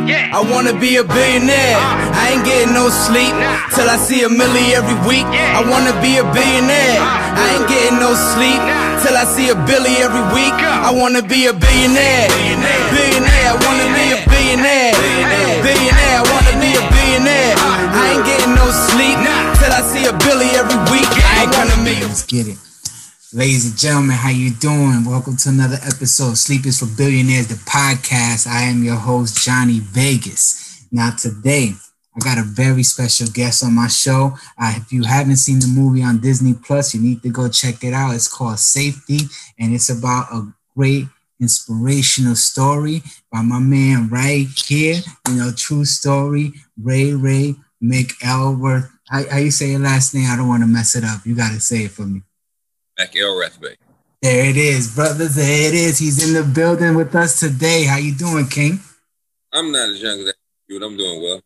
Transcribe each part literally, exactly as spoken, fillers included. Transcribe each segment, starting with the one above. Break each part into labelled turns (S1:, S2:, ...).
S1: Yeah. I wanna be a billionaire. Uh, I ain't getting no sleep nah. till I see a milli every week. Yeah. I wanna be a billionaire. Uh, I ain't getting no sleep nah. till I see a billy every week. Go. I wanna be a billionaire. Billionaire. Billionaire. I wanna be a billionaire. Billionaire. Billionaire. I wanna be a billionaire. Uh, I ain't getting no sleep nah. till I see a billy every week. Yeah. I ain't gonna make it.
S2: Let's get it. Ladies and gentlemen, how you doing? Welcome to another episode of Sleep is for Billionaires, the podcast. I am your host, Johnny Vegas. Now today, I got a very special guest on my show. Uh, if you haven't seen the movie on Disney Plus, you need to go check it out. It's called Safety, and it's about a great inspirational story by my man right here. You know, true story, Ray Ray McElworth. How, how you say your last name? I don't want to mess it up. You got to say it for me.
S3: McElworth.
S2: There it is, brothers. There it is. He's in the building with us today. How you doing, King?
S3: I'm not as young as you, but I'm doing well.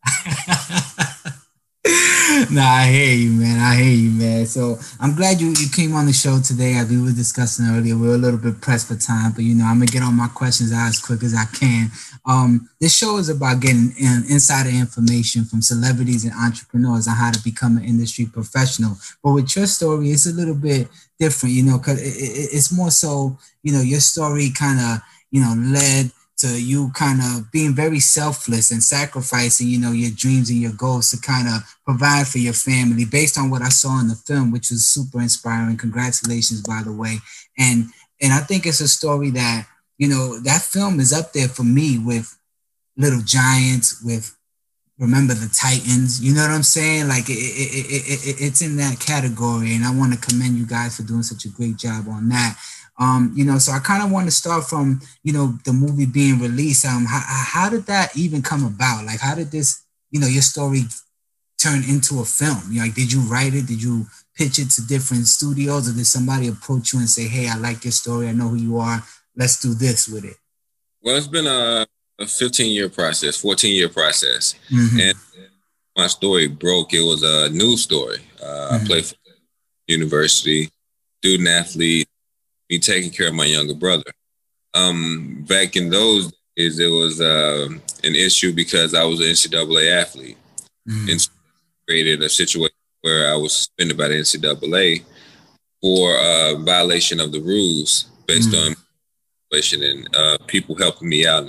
S2: Nah, I hear you, man. I hear you, man. So I'm glad you, you came on the show today. As we were discussing earlier, we were a little bit pressed for time, but you know, I'm gonna get all my questions out as quick as I can. Um, this show is about getting in, insider information from celebrities and entrepreneurs on how to become an industry professional. But with your story, it's a little bit different, you know, because it, it, it's more so, you know, your story kind of, you know, led to you kind of being very selfless and sacrificing, you know, your dreams and your goals to kind of provide for your family based on what I saw in the film, which was super inspiring. Congratulations, by the way. And and I think it's a story that, you know, that film is up there for me with Little Giants, with Remember the Titans. You know what I'm saying? Like it, it, it, it, it's in that category. And I want to commend you guys for doing such a great job on that. Um, you know, so I kind of want to start from, you know, the movie being released. Um, how, how did that even come about? Like, how did this, you know, your story turn into a film? You know, like, did you write it? Did you pitch it to different studios? Or did somebody approach you and say, hey, I like your story. I know who you are. Let's do this with it.
S3: Well, it's been a, a fifteen-year process, fourteen-year process.
S2: Mm-hmm.
S3: And my story broke. It was a news story. Uh, mm-hmm. I played for university, student athlete, me taking care of my younger brother. Um, back in those days, it was uh, an issue because I was an N C double A athlete. Mm-hmm. And created a situation where I was suspended by the N C double A for uh, violation of the rules based mm-hmm. on violation and uh, people helping me out.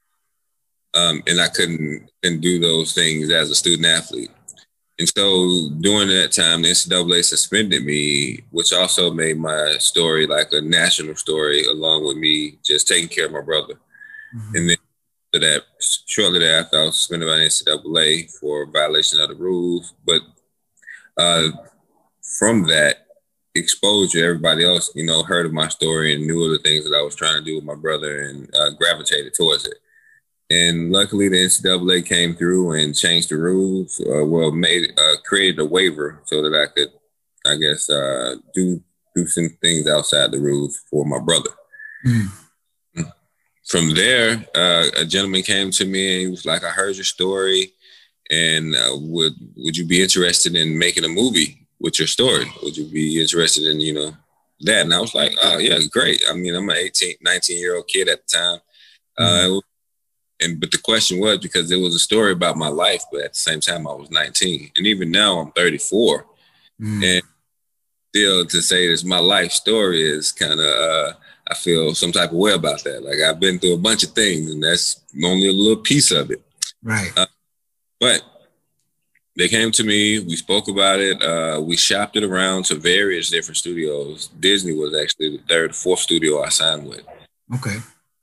S3: Um, and I couldn't, couldn't do those things as a student athlete. And so during that time, the N C double A suspended me, which also made my story like a national story, along with me just taking care of my brother. Mm-hmm. And then after that, shortly thereafter, I was suspended by the N C double A for violation of the rules. But uh, from that exposure, everybody else, you know, heard of my story and knew of the things that I was trying to do with my brother and uh, gravitated towards it. And luckily, the N C double A came through and changed the rules. Uh, well, made uh, created a waiver so that I could, I guess, uh, do do some things outside the rules for my brother. Mm. From there, uh, a gentleman came to me and he was like, "I heard your story, and uh, would would you be interested in making a movie with your story? Would you be interested in, you know, that?" And I was like, "Oh yeah, great. I mean, I'm an eighteen, nineteen year old kid at the time." Mm. Uh, And but the question was, because it was a story about my life, but at the same time I was nineteen, and even now I'm thirty-four, mm. and still to say it's my life story is kind of uh, I feel some type of way about that. Like I've been through a bunch of things, and that's only a little piece of it.
S2: Right.
S3: Uh, but they came to me, we spoke about it, uh, we shopped it around to various different studios. Disney was actually the third, fourth studio I signed with.
S2: Okay.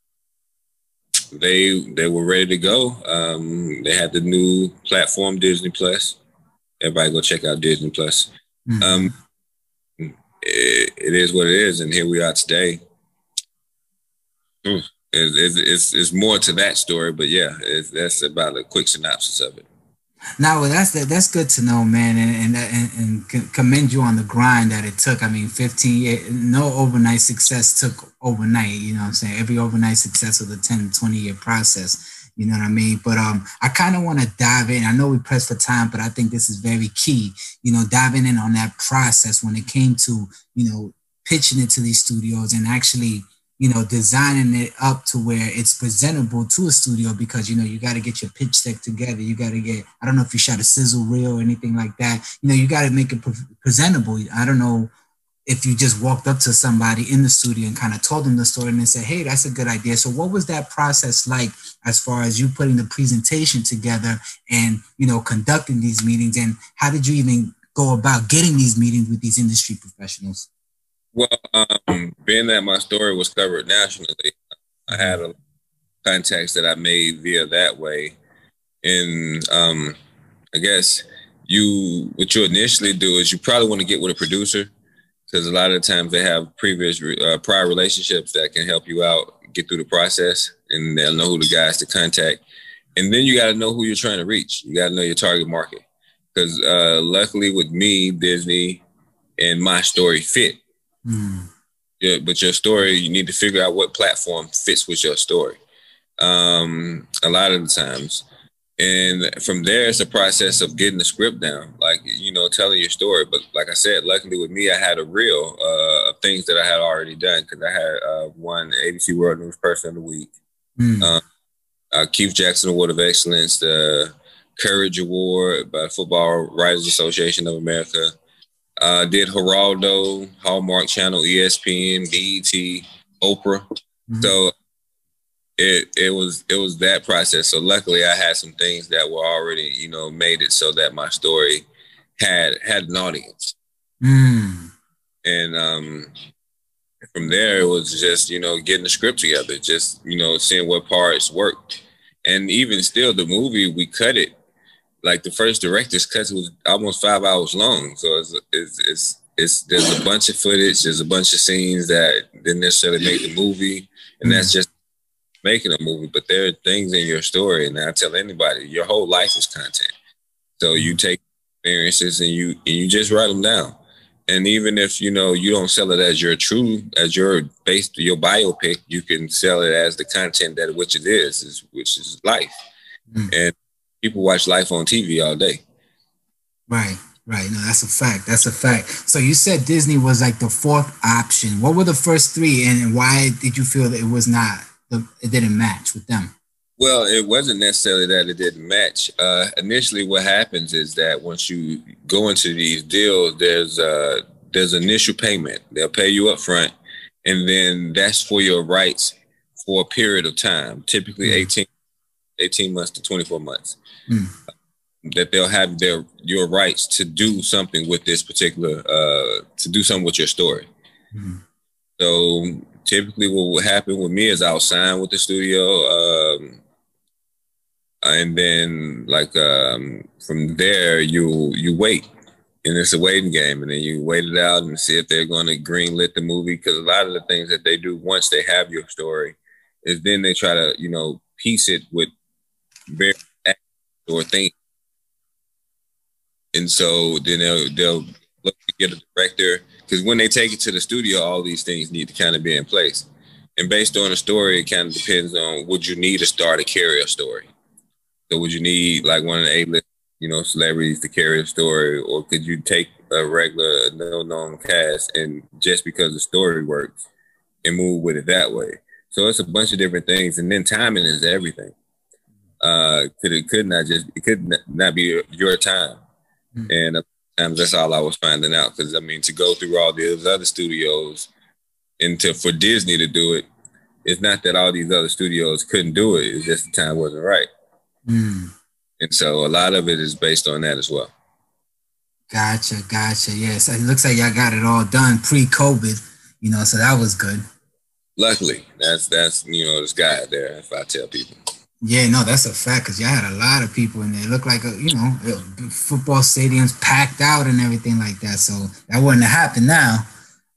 S3: They they were ready to go. Um, they had the new platform, Disney Plus. Everybody go check out Disney Plus. Mm-hmm. Um, it, it is what it is, and here we are today. It, it, it's it's more to that story, but yeah, it, that's about a quick synopsis of it.
S2: Now, well, that's that's good to know, man, and, and and and commend you on the grind that it took. I mean, fifteen years, no overnight success took overnight. You know what I'm saying? Every overnight success was a ten, twenty year process. You know what I mean? But um, I kind of want to dive in. I know we pressed for time, but I think this is very key. You know, diving in on that process when it came to, you know, pitching it to these studios and actually you know, designing it up to where it's presentable to a studio, because, you know, you got to get your pitch deck together. You got to get, I don't know if you shot a sizzle reel or anything like that. You know, you got to make it pre- presentable. I don't know if you just walked up to somebody in the studio and kind of told them the story and they said, hey, that's a good idea. So what was that process like as far as you putting the presentation together and, you know, conducting these meetings? And how did you even go about getting these meetings with these industry professionals?
S3: Well, um, being that my story was covered nationally, I had a contacts that I made via that way. And um, I guess you, what you initially do is you probably want to get with a producer, because a lot of the times they have previous uh, prior relationships that can help you out, get through the process, and they'll know who the guys to contact. And then you got to know who you're trying to reach. You got to know your target market. Because uh, luckily with me, Disney and my story fit. Mm. Yeah, but your story, you need to figure out what platform fits with your story um, a lot of the times. And from there, it's a process of getting the script down, like, you know, telling your story. But like I said, luckily with me, I had a reel uh, of things that I had already done, because I had uh, won A B C World News Person of the Week, mm. uh, uh, Keith Jackson Award of Excellence, the Courage Award by Football Writers Association of America. Uh, did Geraldo, Hallmark Channel, E S P N, B E T, Oprah. Mm-hmm. So it it was it was that process. So luckily, I had some things that were already, you know, made it so that my story had had an audience. Mm. And um, from there, it was just, you know, getting the script together, just, you know, seeing what parts worked. And even still, the movie, we cut it. Like the first director's cut was almost five hours long. So it's, it's, it's, it's, there's a bunch of footage, there's a bunch of scenes that didn't necessarily make the movie. And that's just making a movie. But there are things in your story, and I tell anybody, your whole life is content. So you take experiences and you, and you just write them down. And even if, you know, you don't sell it as your true, as your base, your biopic, you can sell it as the content that which it is, is which is life. Mm. And people watch life on T V all day.
S2: Right, right. No, that's a fact. That's a fact. So you said Disney was like the fourth option. What were the first three, and why did you feel that it was not, it didn't match with them?
S3: Well, it wasn't necessarily that it didn't match. Uh, initially, what happens is that once you go into these deals, there's uh, there's initial payment. They'll pay you up front, and then that's for your rights for a period of time, typically mm. eighteen, eighteen months to twenty-four months. Mm. That they'll have their your rights to do something with this particular uh, to do something with your story. Mm. So typically, what would happen with me is I'll sign with the studio, um, and then like um, from there you you wait, and it's a waiting game, and then you wait it out and see if they're going to greenlit the movie, because a lot of the things that they do once they have your story is then they try to, you know, piece it with very or things. And so then they'll, they'll look to get a director, because when they take it to the studio, all these things need to kind of be in place. And based on the story, it kind of depends on, would you need a star to carry a story? So would you need like one of the A-list, you know, celebrities to carry a story, or could you take a regular, no-known cast and just because the story works and move with it that way? So it's a bunch of different things, and then timing is everything. Uh, could it could not just it could not be your time, mm-hmm. and sometimes that's all I was finding out. Because I mean, to go through all these other studios, and to for Disney to do it, it's not that all these other studios couldn't do it. It's just the time wasn't right, mm. and so a lot of it is based on that as well.
S2: Gotcha, gotcha. Yes, it looks like y'all got it all done pre-COVID, you know, so that was good.
S3: Luckily, that's that's you know, this guy there. If I tell people.
S2: Yeah, no, that's a fact, because y'all had a lot of people in there. It looked like, a, you know, football stadiums packed out and everything like that. So that wouldn't have happened now.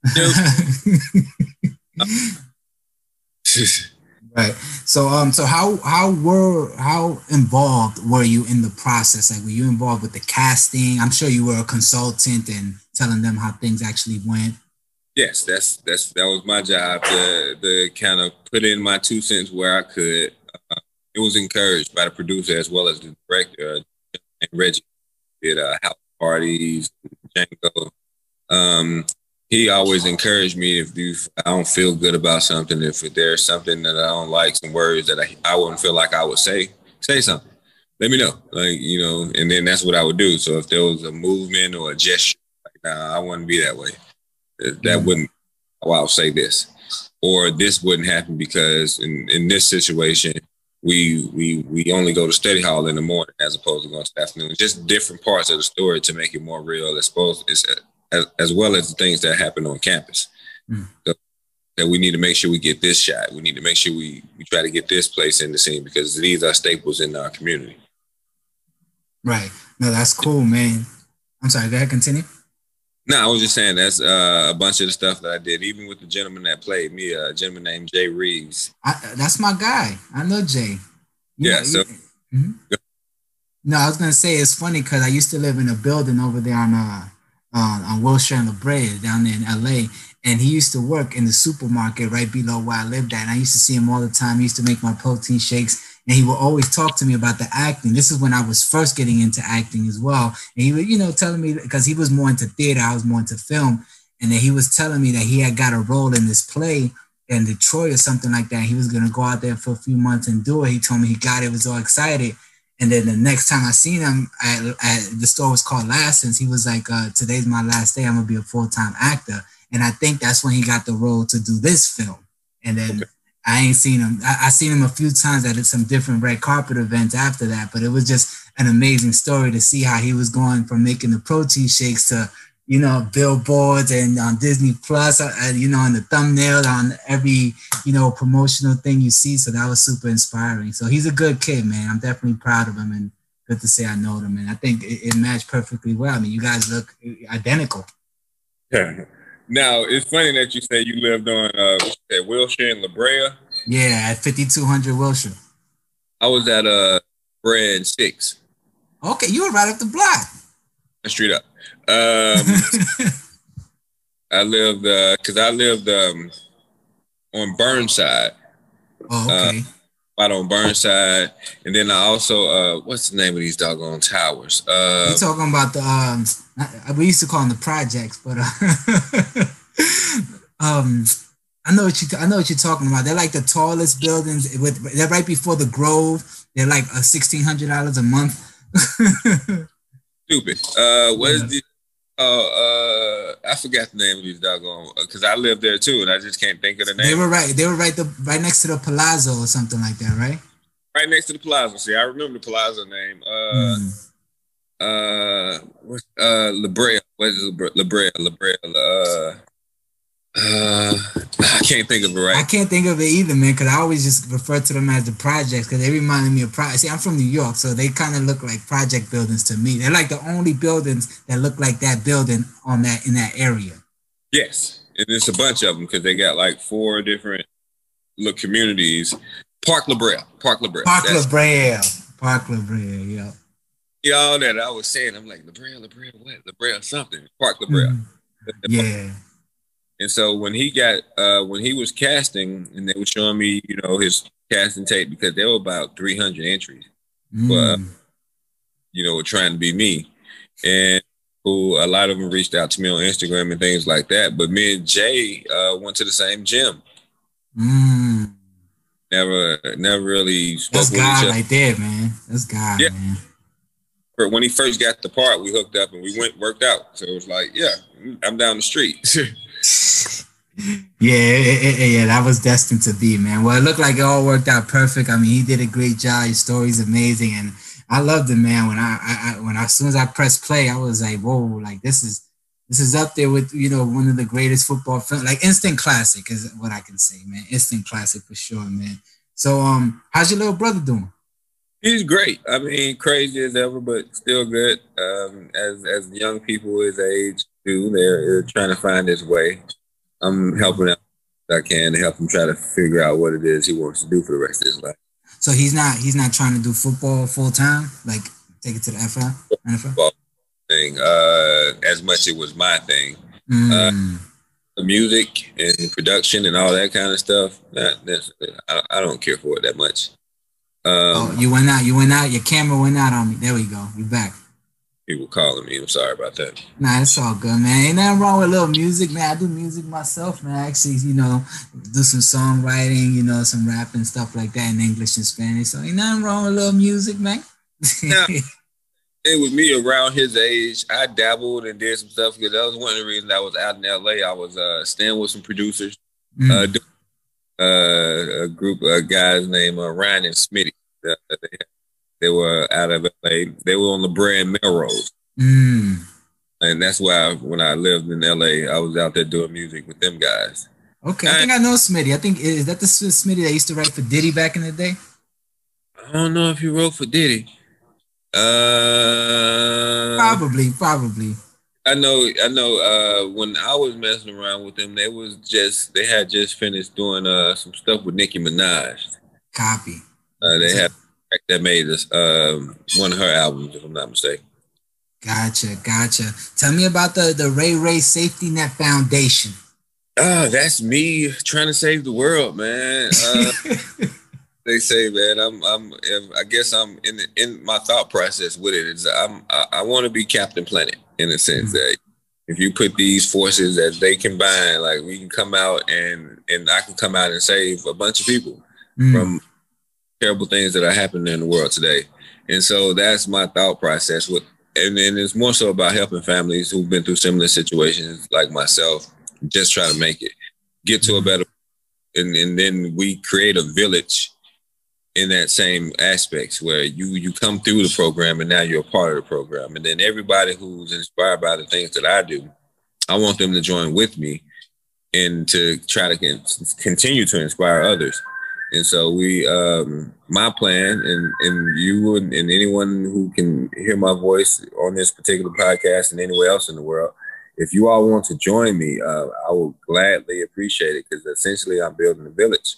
S2: Right. So, um, so how how were how involved were you in the process? Like, were you involved with the casting? I'm sure you were a consultant and telling them how things actually went.
S3: Yes, that's that's that was my job to to kind of put in my two cents where I could. Uh, It was encouraged by the producer as well as the director, and Reggie did uh, house parties, Django. Um, he always encouraged me if you, I don't feel good about something, if there's something that I don't like, some words that I, I wouldn't feel like I would say, say something. Let me know. Like, you know, and then that's what I would do. So if there was a movement or a gesture, like, nah, I wouldn't be that way. That mm-hmm. wouldn't, well, I'll say this. Or this wouldn't happen because in, in this situation, we we we only go to study hall in the morning as opposed to going to the afternoon. Just different parts of the story to make it more real, as, opposed, as, as well as the things that happen on campus. Mm. So, that we need to make sure we get this shot. We need to make sure we, we try to get this place in the scene because these are staples in our community.
S2: Right. No, that's cool, man. I'm sorry, go ahead, continue.
S3: No, I was just saying that's uh, a bunch of the stuff that I did, even with the gentleman that played me, a gentleman named Jay Reeves.
S2: I, that's my guy. I know Jay. You
S3: yeah.
S2: know,
S3: So.
S2: You, mm-hmm. No, I was gonna say it's funny because I used to live in a building over there on uh, uh on Wilshire and La Brea down there in L A, and he used to work in the supermarket right below where I lived at. And I used to see him all the time. He used to make my protein shakes. And he would always talk to me about the acting. This is when I was first getting into acting as well. And he would, you know, telling me, because he was more into theater, I was more into film. And then he was telling me that he had got a role in this play in Detroit or something like that. He was going to go out there for a few months and do it. He told me he got it, was all excited. And then the next time I seen him, at, at the store was called Lassens. He was like, uh, today's my last day. I'm going to be a full-time actor. And I think that's when he got the role to do this film. And then... Okay. I ain't seen him. I, I seen him a few times at some different red carpet events after that, but it was just an amazing story to see how he was going from making the protein shakes to, you know, billboards and on Disney Plus, uh, you know, on the thumbnail, on every, you know, promotional thing you see. So that was super inspiring. So he's a good kid, man. I'm definitely proud of him and good to say I know him. And I think it, it matched perfectly well. I mean, you guys look identical.
S3: Yeah. Now, it's funny that you say you lived on uh, at Wilshire and La Brea.
S2: Yeah, at fifty-two hundred Wilshire.
S3: I was at uh, Brea and six.
S2: Okay, you were right up the block.
S3: Straight up. Um, I lived, because uh, I lived um, on Burnside.
S2: Oh, okay.
S3: Uh, out on Burnside. And then I also, uh, what's the name of these doggone towers? Uh,
S2: You're talking about the, um, we used to call them the projects, but uh, um, I know what you I know what you're talking about. They're like the tallest buildings. With they're right before the Grove. They're like a sixteen hundred dollars a month.
S3: Stupid. Uh, what is the? Uh, uh, I forgot the name of these doggone because I lived there too, and I just can't think of the name.
S2: They were right. They were right. The right next to the Palazzo or something like that, right?
S3: Right next to the Palazzo. See, I remember the Palazzo name. Uh. Mm. Uh, what? Uh, La Brea. What is La Brea? La Brea. Uh, uh, I can't think of it right.
S2: I can't think of it either, man. Because I always just refer to them as the projects because they reminded me of projects. See, I'm from New York, so they kind of look like project buildings to me. They're like the only buildings that look like that building on that in that area.
S3: Yes, and it's a bunch of them because they got like four different little communities. Park La Brea. Park La Brea.
S2: Park La Brea. Park La Brea. Yeah.
S3: Yeah, all that I was saying, I'm like, La Brea, La Brea, what? La Brea, something. Park La Brea. Mm.
S2: Yeah.
S3: And so when he got, uh, when he was casting, and they were showing me, you know, his casting tape because there were about three hundred entries, mm. but uh, you know, were trying to be me, and who a lot of them reached out to me on Instagram and things like that. But me and Jay uh, went to the same gym.
S2: Mm.
S3: Never, never really spoke
S2: That's
S3: with
S2: God
S3: each other.
S2: right there, man. That's God, yeah. man.
S3: When he first got the part, we hooked up and we went worked out. So it was like, yeah, I'm down the street.
S2: yeah, it, it, yeah, that was destined to be, man. Well, it looked like it all worked out perfect. I mean, he did a great job. His story's amazing, and I loved it, man. When I, I, I when I, as soon as I pressed play, I was like, whoa, like this is this is up there with, you know, one of the greatest football films, like instant classic is what I can say, man. Instant classic for sure, man. So, um, how's your little brother doing?
S3: He's great. I mean, crazy as ever, but still good. Um, as as young people his age do, they're, they're trying to find his way. I'm helping out if I can to him try to figure out what it is he wants to do for the rest of his life.
S2: So he's not he's not trying to do football full time, like take it to the F L, N F L?
S3: Thing, uh, as much it was my thing. Mm. Uh, the music and production and all that kind of stuff. Not I, I don't care for it that much. Um,
S2: oh, you went out. You went out. Your camera went out on me. There we go. You back.
S3: people calling me. I'm sorry about that.
S2: Nah, it's all good, man. Ain't nothing wrong with a little music, man. I do music myself, man. I actually, you know, do some songwriting, you know, some rapping, stuff like that in English and Spanish. So ain't nothing wrong with a little music, man.
S3: Now, and with me around his age, I dabbled and did some stuff because that was one of the reasons I was out in L A. I was uh, staying with some producers, mm. uh, doing, uh, a group of guys named uh, Ryan and Smitty. Uh, they, they were out of L A. They were on La Brea and Melrose.
S2: Mm.
S3: And that's why when I lived in L A, I was out there doing music with them guys.
S2: Okay, I think I know Smitty. I think, is that the Smitty that used to write for Diddy back in the day?
S3: I don't know if he wrote for Diddy. Uh,
S2: probably, probably.
S3: I know, I know. Uh, when I was messing around with them, they was just they had just finished doing uh some stuff with Nicki Minaj.
S2: Copy.
S3: Uh, they had that made us um one of her albums, if I'm not mistaken.
S2: Gotcha, gotcha. Tell me about the the Ray Ray Safety Net Foundation.
S3: Oh, that's me trying to save the world, man. Uh, they say, man, I'm, I'm, I guess I'm in, in my thought process with it is I'm, I, I want to be Captain Planet in a sense mm-hmm. that if you put these forces that they combine, like we can come out and, and I can come out and save a bunch of people mm-hmm. from terrible things that are happening in the world today. And so that's my thought process with, and then it's more so about helping families who've been through similar situations like myself, just try to make it, get to a better, and, and then we create a village in that same aspects where you you come through the program and now you're a part of the program. And then everybody who's inspired by the things that I do, I want them to join with me and to try to continue to inspire others. And so we, um, my plan, and, and you and, and anyone who can hear my voice on this particular podcast and anywhere else in the world, if you all want to join me, uh, I will gladly appreciate it because essentially I'm building a village.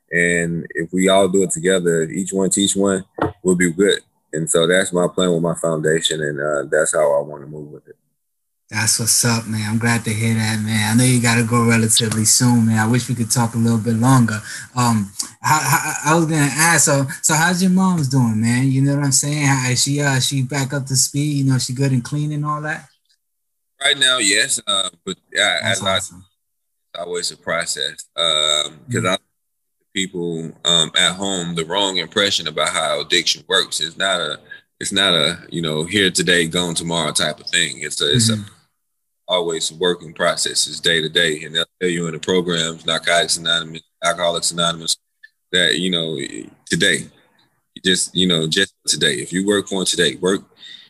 S3: And if we all do it together, each one teach one, we'll be good. And so that's my plan with my foundation, and uh, that's how I want to move with it.
S2: That's what's up, man. I'm glad to hear that, man. I know you got to go relatively soon, man. I wish we could talk a little bit longer. Um, how, how, I was gonna ask, so so how's your mom's doing, man? You know what I'm saying? How, is she uh she back up to speed? You know, she good and clean and all that.
S3: Right now, yes, uh, but uh, as
S2: awesome.
S3: I, it's always a process because um, mm-hmm. I. people um, at home the wrong impression about how addiction works. It's not a, it's not a, you know, here today, gone tomorrow type of thing. It's a, it's mm-hmm. a always a working process. It's day to day, and they'll tell you in the programs, Narcotics Anonymous, Alcoholics Anonymous, that you know today, just you know just today. If you work on today, work.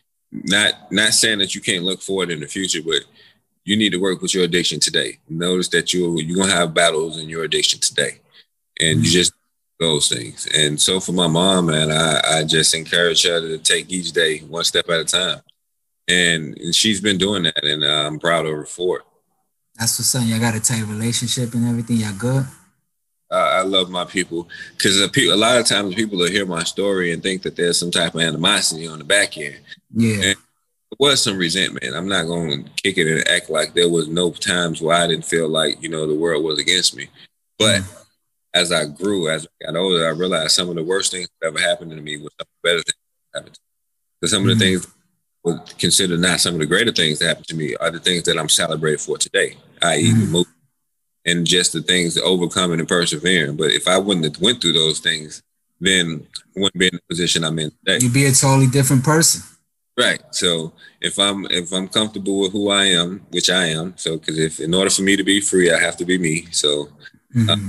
S3: Not not saying that you can't look forward in the future, but you need to work with your addiction today. Notice that you you're gonna have battles in your addiction today. And you just those things. And so for my mom, man, I, I just encourage her to take each day one step at a time. And, and she's been doing that, and uh, I'm proud of her for it.
S2: That's what's up. Y'all got a tight relationship and everything. Y'all good?
S3: Uh, I love my people because a, pe- a lot of times people will hear my story and think that there's some type of animosity on the back end.
S2: Yeah.
S3: And there was some resentment. I'm not going to kick it and act like there was no times where I didn't feel like, you know, the world was against me. But mm. as I grew, as I got older, I realized some of the worst things that ever happened to me was some of the better things that happened to me. Because some mm-hmm. of the things would consider not some of the greater things that happened to me are the things that I'm celebrated for today, that is, mm-hmm. the move and just the things that overcoming and persevering. But if I wouldn't have went through those things, then I wouldn't be in the position I'm in today.
S2: You'd be a totally different person.
S3: Right. So if I'm if I'm comfortable with who I am, which I am, so because if in order for me to be free, I have to be me. So. Mm-hmm. Uh,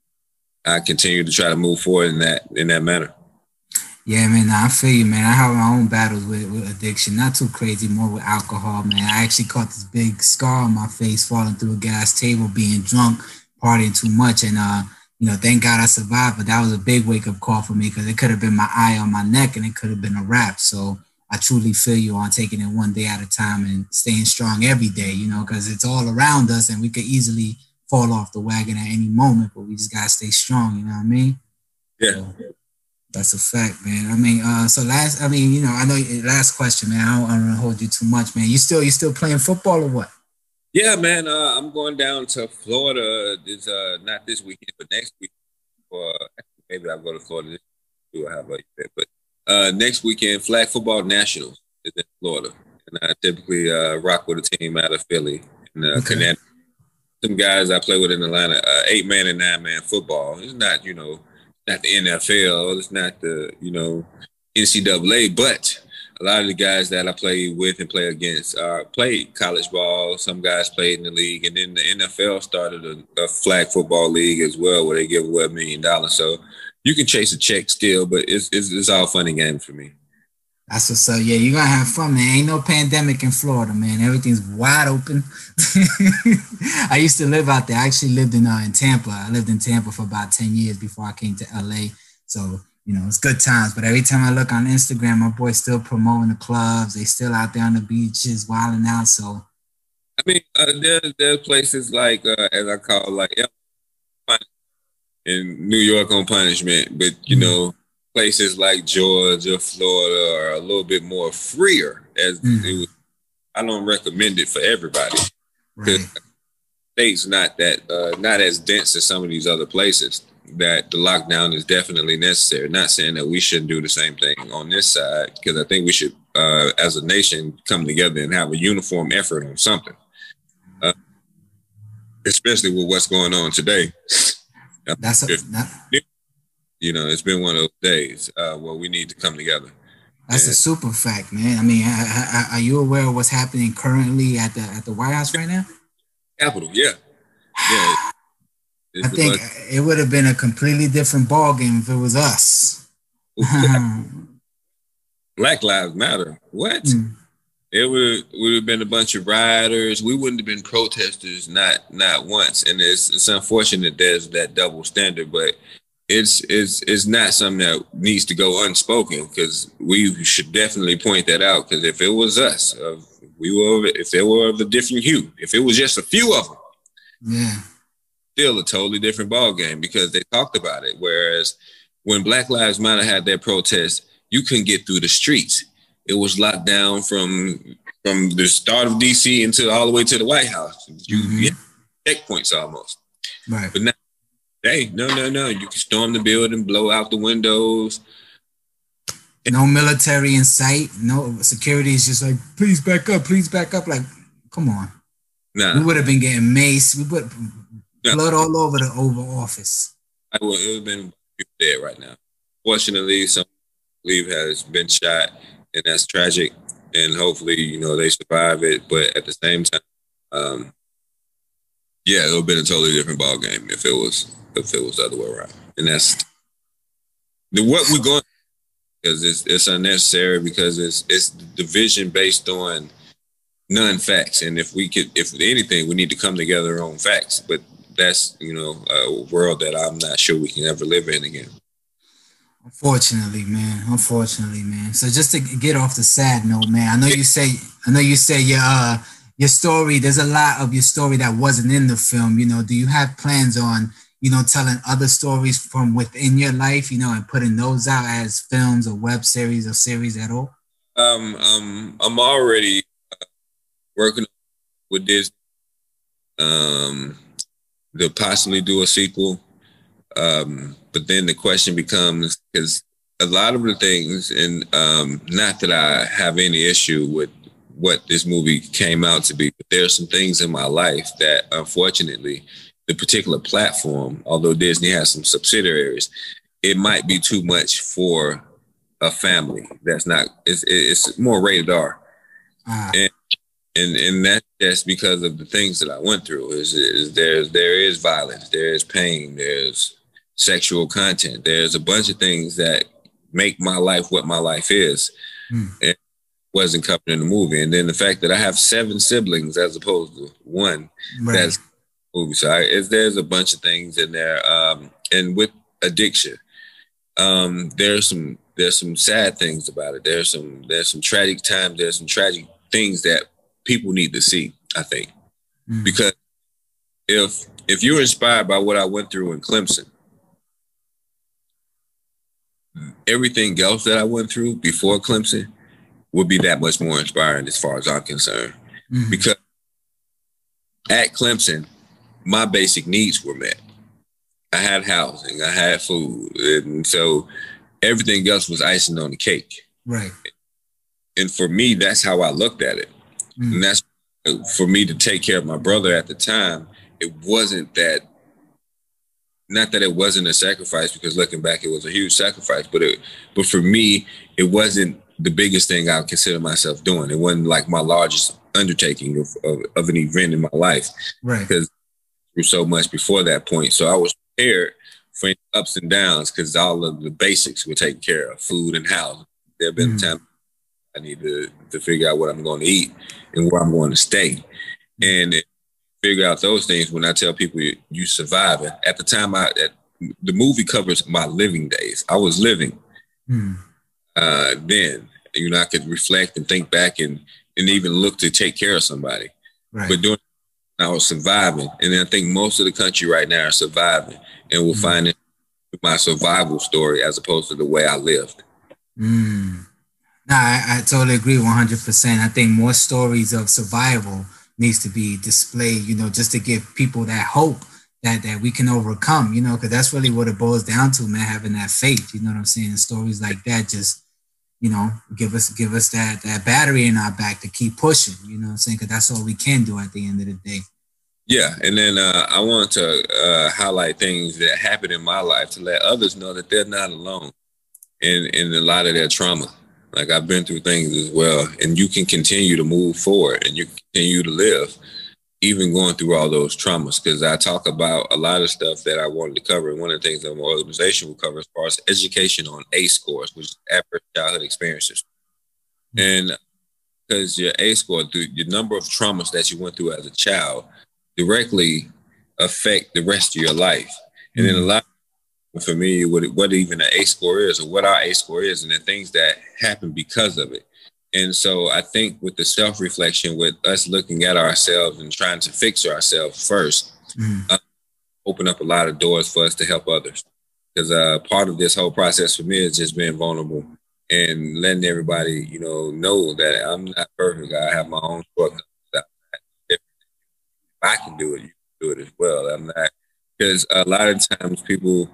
S3: I continue to try to move forward in that in that manner.
S2: Yeah, man, I feel you, man. I have my own battles with, with addiction. Not too crazy, more with alcohol, man. I actually caught this big scar on my face falling through a gas table, being drunk, partying too much. And, uh, you know, thank God I survived. But that was a big wake-up call for me because it could have been my eye on my neck and it could have been a wrap. So I truly feel you on taking it one day at a time and staying strong every day, you know, because it's all around us and we could easily fall off the wagon at any moment, but we just gotta stay strong, you know what I mean?
S3: Yeah.
S2: So that's a fact, man. I mean, uh, so last, I mean, you know, I know, last question, man, I don't, I don't want to hold you too much, man. You still, you still playing football or what?
S3: Yeah, man, uh, I'm going down to Florida, this, uh, not this weekend, but next week, or maybe I'll go to Florida this week, I have a, but uh, next weekend, Flag Football Nationals is in Florida. typically uh, rock with a team out of Philly and uh,
S2: Okay.
S3: Connecticut. Some guys I play with in Atlanta, uh, eight man and nine man football. It's not, you know, not the N F L. It's not the, you know, N C double A. But a lot of the guys that I play with and play against uh, played college ball. Some guys played in the league, and then the N F L started a, a flag football league as well, where they give away a million dollars. So you can chase a check still, but it's it's, it's all fun and games for me.
S2: That's what's up. Yeah, you're gonna have fun, man. Ain't no pandemic in Florida, man. Everything's wide open. I used to live out there. I actually lived in uh, in Tampa. I lived in Tampa for about ten years before I came to L A. So, you know, it's good times. But every time I look on Instagram, my boy's still promoting the clubs. They still out there on the beaches, wilding out. So,
S3: I mean, uh, there there's places like uh, as I call like in New York on punishment, but you mm-hmm. know. Places like Georgia, Florida are a little bit more freer. As mm. it was, I don't recommend it for everybody because right. state's not that uh, not as dense as some of these other places. That the lockdown is definitely necessary. Not saying that we shouldn't do the same thing on this side, because I think we should, uh, as a nation, come together and have a uniform effort on something. Uh, especially with what's going on today.
S2: That's a, that-
S3: You know, it's been one of those days uh, where we need to come together.
S2: That's and, a super fact, man. I mean, are you aware of what's happening currently at the at the White House right now?
S3: Capitol, yeah, yeah.
S2: I think bunch- it would have been a completely different ballgame if it was us.
S3: Black Lives Matter. What? Mm. It would would have been a bunch of rioters. We wouldn't have been protesters, not not once. And it's it's unfortunate there's that double standard, but. It's, it's, it's not something that needs to go unspoken, because we should definitely point that out. Because if it was us, uh, we were, if they were of a different hue, if it was just a few of them,
S2: yeah,
S3: still a totally different ball game, because they talked about it. Whereas when Black Lives Matter had their protest, you couldn't get through the streets. It was locked down from from the start of D C until all the way to the White House. You, mm-hmm. you had checkpoints almost,
S2: right?
S3: But now. Hey, no, no, no. You can storm the building, blow out the windows.
S2: No military in sight. No security is just like, please back up, please back up. Like, come on.
S3: Nah.
S2: We would have been getting maced. We put nah. blood all over the Oval Office.
S3: I would, it would have been dead right now. Fortunately, some believe has been shot, and that's tragic. And hopefully, you know, they survive it. But at the same time, um, yeah, it would have been a totally different ball game if it was. If it was the other way around. And that's the what we're going, because it's it's unnecessary, because it's it's division based on non-facts. And if we could, if anything, we need to come together on facts. But that's, you know, a world that I'm not sure we can ever live in again.
S2: Unfortunately, man. Unfortunately, man. So just to get off the sad note, man, I know you say I know you say your uh your story, there's a lot of your story that wasn't in the film. You know, do you have plans on you know, telling other stories from within your life, you know, and putting those out as films or web series or series at all?
S3: Um, um, I'm already uh, working with Disney um, to possibly do a sequel. Um, but then the question becomes, because a lot of the things, and um, not that I have any issue with what this movie came out to be, but there are some things in my life that, unfortunately, the particular platform, although Disney has some subsidiaries, it might be too much for a family. That's not, it's, it's more rated R. Uh. And, and and that's just because of the things that I went through. Is, is there's, there is violence, there is pain, there's sexual content, there's a bunch of things that make my life what my life is. Mm. And it wasn't covered in the movie. And then the fact that I have seven siblings as opposed to one, right. that's movie. So I, is, there's a bunch of things in there. Um, and with addiction, um, there's some there's some sad things about it. There's some there's some tragic times. There's some tragic things that people need to see, I think, mm. because if if you're inspired by what I went through in Clemson, everything else that I went through before Clemson would be that much more inspiring as far as I'm concerned. Mm. Because at Clemson, my basic needs were met. I had housing, I had food. And so everything else was icing on the cake.
S2: Right.
S3: And for me, that's how I looked at it. Mm. And that's for me to take care of my brother at the time. It wasn't that, not that it wasn't a sacrifice, because looking back, it was a huge sacrifice, but it, but for me, it wasn't the biggest thing I would consider myself doing. It wasn't like my largest undertaking of, of, of an event in my life.
S2: Right.
S3: Because through so much before that point. So I was prepared for ups and downs because all of the basics were taken care of, food and housing. There have been mm. times I need to, to figure out what I'm going to eat and where I'm going to stay. And it, figure out those things when I tell people you, you surviving. At the time, I at, the movie covers my living days. I was living mm. uh, then. You know, I could reflect and think back and, and even look to take care of somebody. Right. But during I was surviving. And I think most of the country right now are surviving and will mm. find it my survival story as opposed to the way I lived.
S2: Mm. No, I, I totally agree one hundred percent. I think more stories of survival needs to be displayed, you know, just to give people that hope that that we can overcome, you know, because that's really what it boils down to, man, having that faith, you know what I'm saying? And stories like that just, you know, give us give us that that battery in our back to keep pushing, you know what I'm saying? Because that's all we can do at the end of the day.
S3: Yeah, and then uh, I want to uh, highlight things that happened in my life to let others know that they're not alone in, in a lot of their trauma. Like, I've been through things as well, and you can continue to move forward and you continue to live, even going through all those traumas. Because I talk about a lot of stuff that I wanted to cover. And one of the things that my organization will cover as far as education on A scores, which is adverse childhood experiences. Mm-hmm. And because your A score, the number of traumas that you went through as a child, directly affect the rest of your life. And mm-hmm. then a lot of familiar with what even an A score is or what our A score is and the things that happen because of it. And so I think with the self-reflection, with us looking at ourselves and trying to fix ourselves first, mm-hmm. uh, open up a lot of doors for us to help others. Because uh, part of this whole process for me is just being vulnerable and letting everybody, you know, know that I'm not perfect. I have my own shortcomings. I can do it, you can do it as well. I'm not, because a lot of times people,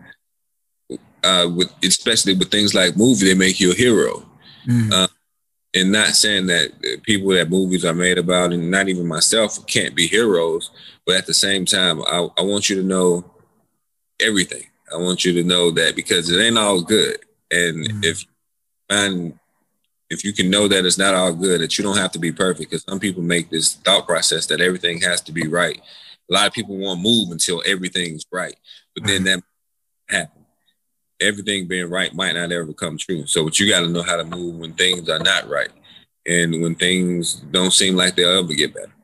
S3: uh, with especially with things like movie, they make you a hero. Mm-hmm. Uh, and not saying that people that movies are made about, and not even myself, can't be heroes. But at the same time, I, I want you to know everything. I want you to know that because it ain't all good. And mm-hmm. if and if you can know that it's not all good, that you don't have to be perfect, because some people make this thought process that everything has to be right. A lot of people won't move until everything's right, but then that happens. Everything being right might not ever come true. So what you got to know how to move when things are not right and when things don't seem like they'll ever get better.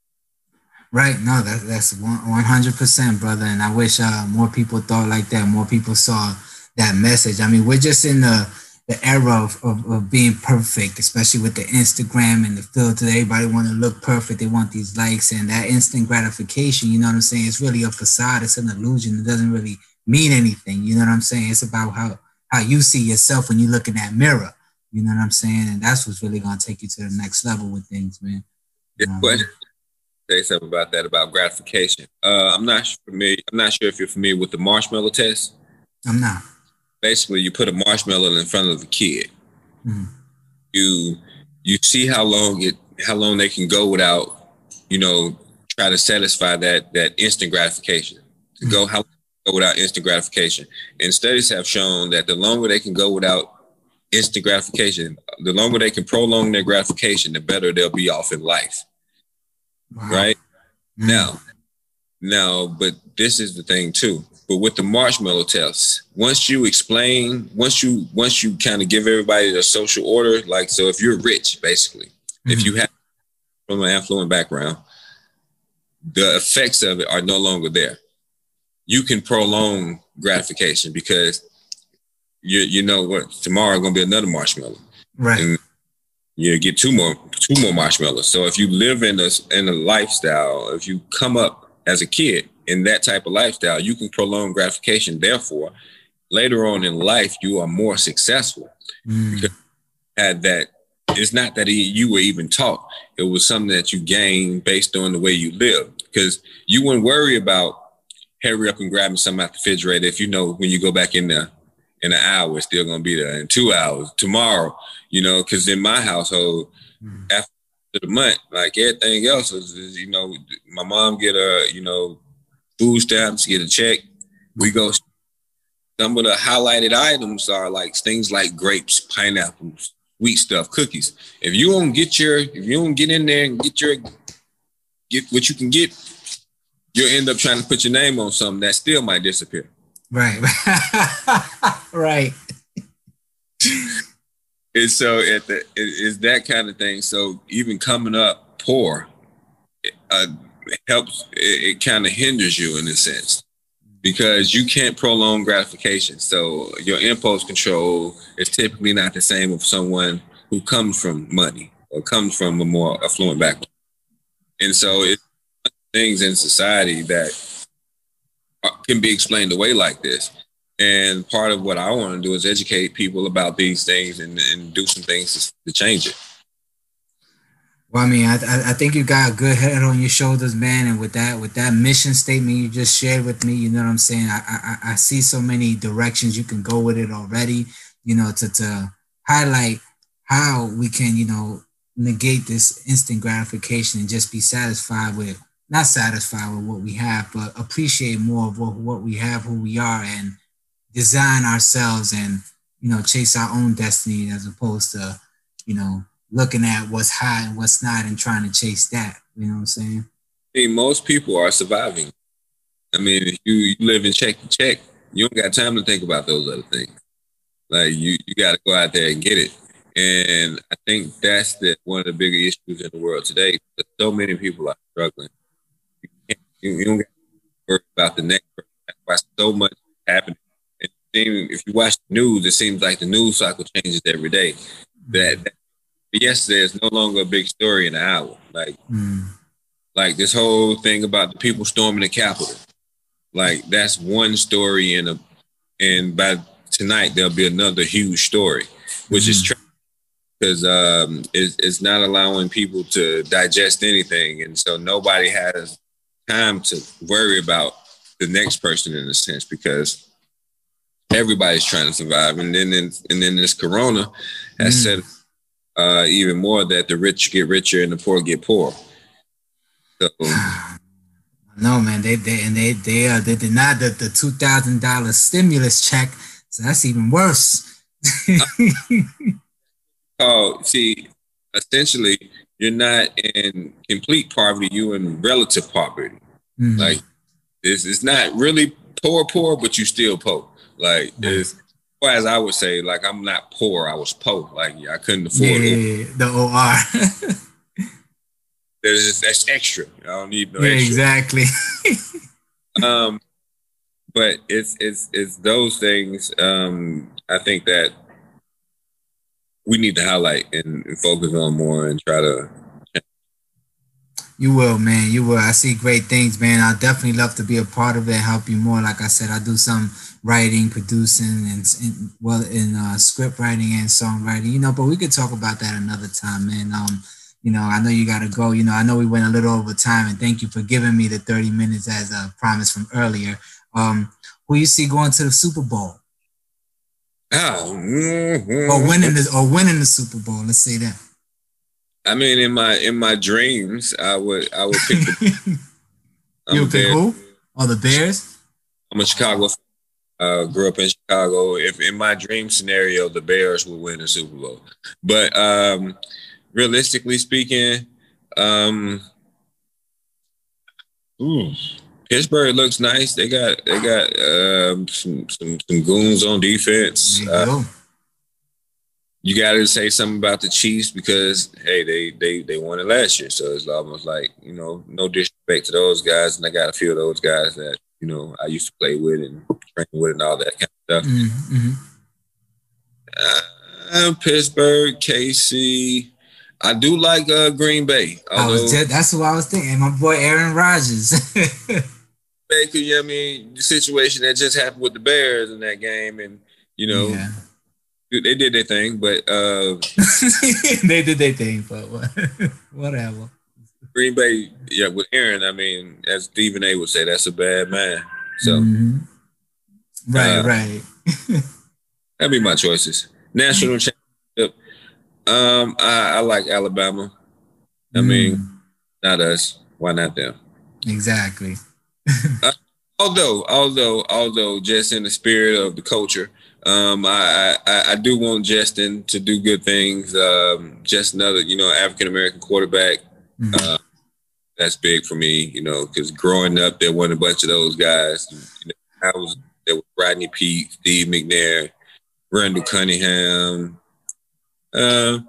S2: Right. No, that, that's one hundred percent, brother. And I wish uh, more people thought like that. More people saw that message. I mean, we're just in the the era of, of, of being perfect, especially with the Instagram and the filter. Everybody want to look perfect. They want these likes and that instant gratification. You know what I'm saying? It's really a facade. It's an illusion. It doesn't really mean anything. You know what I'm saying? It's about how, how you see yourself when you look in that mirror. You know what I'm saying? And that's what's really going to take you to the next level with things, man.
S3: Yeah, um, but say something about that, about gratification. Uh, I'm not familiar. I'm not sure if you're familiar with the marshmallow test.
S2: I'm not.
S3: Basically, you put a marshmallow in front of a kid. Mm-hmm. You you see how long it how long they can go without, you know, try to satisfy that that instant gratification. To mm-hmm. go how go without instant gratification. And studies have shown that the longer they can go without instant gratification, the longer they can prolong their gratification, the better they'll be off in life. Wow. Right? Mm-hmm. Now, now, but this is the thing too. But with the marshmallow test, once you explain, once you once you kind of give everybody the social order, like, so if you're rich, basically, mm-hmm. if you have from an affluent background, the effects of it are no longer there. You can prolong gratification because you you know what, tomorrow going to be another marshmallow,
S2: right?
S3: And you get two more two more marshmallows. So if you live in a in a lifestyle, if you come up as a kid in that type of lifestyle, you can prolong gratification. Therefore, later on in life, you are more successful mm. because had that. It's not that you were even taught. It was something that you gained based on the way you live, because you wouldn't worry about hurry up and grabbing something out the refrigerator if you know when you go back in there in an hour, it's still going to be there in two hours tomorrow, you know, because in my household, mm. after to the month. Like everything else is, is, you know, my mom get a, you know, food stamps, get a check. We go. Some of the highlighted items are like things like grapes, pineapples, sweet stuff, cookies. If you don't get your, if you don't get in there and get your, get what you can get, you'll end up trying to put your name on something that still might disappear.
S2: Right. Right.
S3: And so at the, it, it's that kind of thing. So even coming up poor it, uh, helps, it, it kind of hinders you in a sense because you can't prolong gratification. So your impulse control is typically not the same with someone who comes from money or comes from a more affluent background. And so it's things in society that can be explained away like this. And part of what I want to do is educate people about these things and, and do some things to, to change it.
S2: Well, I mean, I I think you got a good head on your shoulders, man. And with that with that mission statement you just shared with me, you know what I'm saying? I I, I see so many directions you can go with it already, you know, to, to highlight how we can, you know, negate this instant gratification and just be satisfied with, not satisfied with what we have, but appreciate more of what, what we have, who we are, and design ourselves and, you know, chase our own destiny as opposed to, you know, looking at what's high and what's not and trying to chase that. You know what I'm saying?
S3: I mean, most people are surviving. I mean, if you, you live in check to check, you don't got time to think about those other things. Like you, you got to go out there and get it. And I think that's the, one of the bigger issues in the world today. So many people are struggling. You, can't, you, you don't got to worry about the next person. That's why so much is happening. If you watch the news, it seems like the news cycle changes every day. That, that yesterday is no longer a big story in the hour. Like, mm. like this whole thing about the people storming the Capitol. Like that's one story in a, and by tonight there'll be another huge story, which mm. is true because um, it's, it's not allowing people to digest anything, and so nobody has time to worry about the next person in a sense because everybody's trying to survive. And then and then this corona has mm. said uh, even more that the rich get richer and the poor get poor. So
S2: no, man, they they and they they uh, they denied the, the two thousand dollar stimulus check, so that's even worse.
S3: Oh, see, essentially, you're not in complete poverty; you're in relative poverty. Mm. Like it's it's not really poor poor, but you still poor. Like, it's, or as I would say, like, I'm not poor, I was poor. Like, I couldn't afford
S2: yeah,
S3: it.
S2: The O R.
S3: There's just, that's extra. I don't need no
S2: yeah,
S3: extra.
S2: Exactly.
S3: um, but it's, it's, it's those things, um, I think that we need to highlight and, and focus on more and try to.
S2: You will, man. You will. I see great things, man. I'll definitely love to be a part of it and help you more. Like I said, I do some writing, producing, and, and well, in uh, script writing and songwriting, you know, but we could talk about that another time, man. Um, you know, I know you got to go. You know, I know we went a little over time, and thank you for giving me the thirty minutes as a promise from earlier. Um, who you see going to the Super Bowl?
S3: Oh, mm-hmm.
S2: Or winning the, or winning the Super Bowl, let's say that.
S3: I mean, in my in my dreams, I would I would pick the.
S2: You would pick who? Oh, the Bears.
S3: I'm a Chicago. Uh, grew up in Chicago. If in my dream scenario, the Bears would win the Super Bowl, but um, realistically speaking, um, ooh, Pittsburgh looks nice. They got they got um, some, some some goons on defense.
S2: There you go.
S3: Uh, You got to say something about the Chiefs because, hey, they they they won it last year. So it's almost like, you know, no disrespect to those guys. And I got a few of those guys that, you know, I used to play with and train with and all that kind of stuff.
S2: Mm-hmm.
S3: Uh, Pittsburgh, K C. I do like uh, Green Bay.
S2: I was just, that's what I was thinking. My boy Aaron Rodgers.
S3: Because, you know, I mean, the situation that just happened with the Bears in that game and, you know, yeah. They did their thing, but uh,
S2: they did their thing, but whatever.
S3: Green Bay, yeah, with Aaron, I mean, as Stephen A. would say, that's a bad man. So,
S2: mm-hmm. right, uh, right.
S3: That'd be my choices. National championship. Um, I, I like Alabama. I mean, mm. not us. Why not them?
S2: Exactly.
S3: uh, although, although, although, just in the spirit of the culture, um, I, I, I do want Justin to do good things. Um, just another, you know, African American quarterback. Mm-hmm. Uh, that's big for me, you know, because growing up, there wasn't a bunch of those guys. You know, I was there was Rodney Peete, Steve McNair, Randall Cunningham. Uh,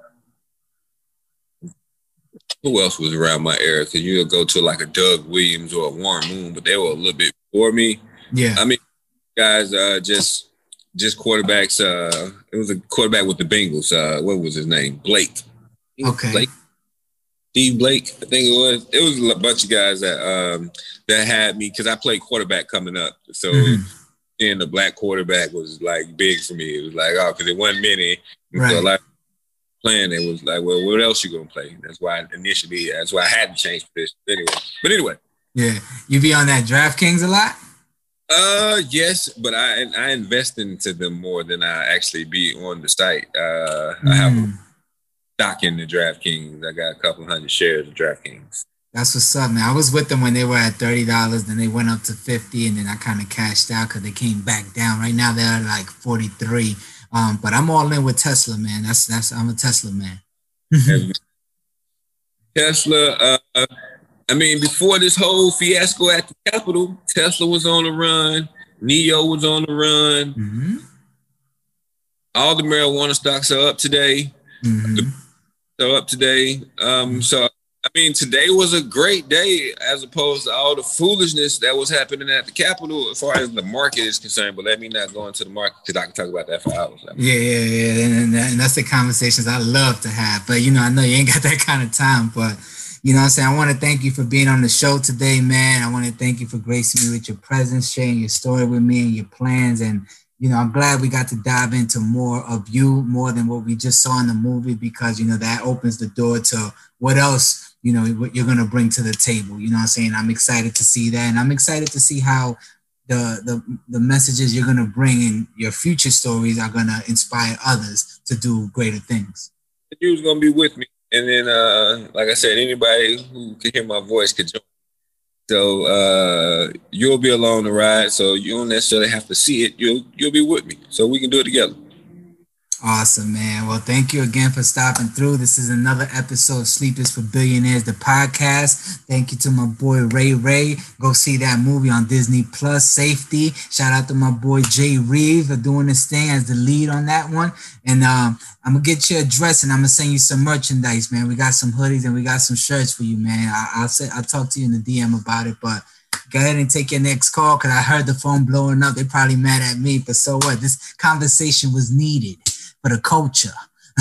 S3: who else was around my era? Because you'll go to like a Doug Williams or a Warren Moon, but they were a little bit before me.
S2: Yeah.
S3: I mean, guys, uh, just just quarterbacks. Uh, it was a quarterback with the Bengals. Uh, what was his name? Blake.
S2: Okay.
S3: Blake. Steve Blake, I think it was. It was a bunch of guys that um, that had me because I played quarterback coming up. So mm-hmm. and the black quarterback was like big for me. It was like, oh, because it wasn't many.
S2: Right.
S3: So like playing, it was like, well, what else you gonna play? That's why initially, that's why I had to change positions anyway. But anyway.
S2: Yeah. You be on that DraftKings a lot?
S3: Uh, yes, but I I invest into them more than I actually be on the site. Uh, mm. I have a stock in the DraftKings. I got a couple hundred shares of DraftKings.
S2: That's what's up, man. I was with them when they were at thirty dollars, then they went up to fifty, and then I kind of cashed out because they came back down. Right now they're at like forty-three. Um, but I'm all in with Tesla, man. That's that's I'm a Tesla man.
S3: Tesla. Uh, I mean, before this whole fiasco at the Capitol, Tesla was on the run. N I O was on the run.
S2: Mm-hmm.
S3: All the marijuana stocks are up today.
S2: Mm-hmm.
S3: They're up today. Um, so, I mean, today was a great day as opposed to all the foolishness that was happening at the Capitol as far as the market is concerned. But let me not go into the market because I can talk about that for hours.
S2: Yeah, yeah, yeah. And, and that's the conversations I love to have. But, you know, I know you ain't got that kind of time. But, you know what I'm saying? I want to thank you for being on the show today, man. I want to thank you for gracing me with your presence, sharing your story with me and your plans. And, you know, I'm glad we got to dive into more of you, more than what we just saw in the movie, because, you know, that opens the door to what else, you know, what you're going to bring to the table. You know what I'm saying? I'm excited to see that. And I'm excited to see how the the, the messages you're going to bring in your future stories are going to inspire others to do greater things.
S3: You was going to be with me. And then, uh, like I said, anybody who can hear my voice could join. So uh, you'll be along the ride, so you don't necessarily have to see it. You'll you'll be with me, so we can do it together.
S2: Awesome, man. Well, thank you again for stopping through. This is another episode of Sleep is for Billionaires, the podcast. Thank you to my boy Ray Ray. Go see that movie on Disney Plus, Safety. Shout out to my boy Jay Reeve for doing this thing as the lead on that one. And um, I'm going to get your address and I'm going to send you some merchandise, man. We got some hoodies and we got some shirts for you, man. I, I'll say I'll talk to you in the D M about it, but go ahead and take your next call because I heard the phone blowing up. They're probably mad at me, but so what? This conversation was needed for the culture.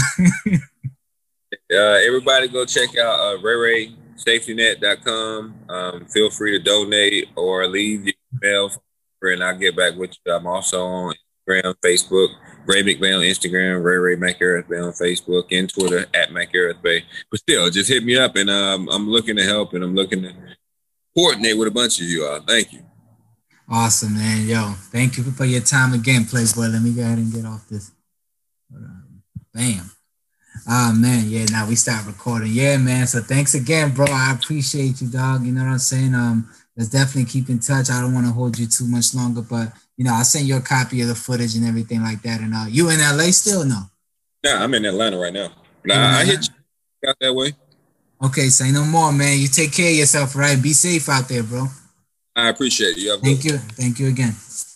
S3: uh, everybody go check out uh, ray ray safety net dot com. Um, feel free to donate or leave your email and I'll get back with you. I'm also on Instagram, Facebook, Ray McVay on Instagram, Ray Ray McEarthbay on Facebook, and Twitter at McEarthbay. But still, just hit me up and um, I'm looking to help and I'm looking to coordinate with a bunch of you all. Thank you.
S2: Awesome, man. Yo, thank you for your time again, Playboy. Let me go ahead and get off this. Bam. Oh, man. Yeah, now we start recording. Yeah, man. So thanks again, bro. I appreciate you, dog. You know what I'm saying? Um, let's definitely keep in touch. I don't want to hold you too much longer, but, you know, I'll send you a copy of the footage and everything like that. And uh, you in L A still, no?
S3: Yeah, I'm in Atlanta right now. Nah, I hit you out that way.
S2: Okay, say no more, man. You take care of yourself, right? Be safe out there, bro.
S3: I appreciate you.
S2: Thank you. Thank you again.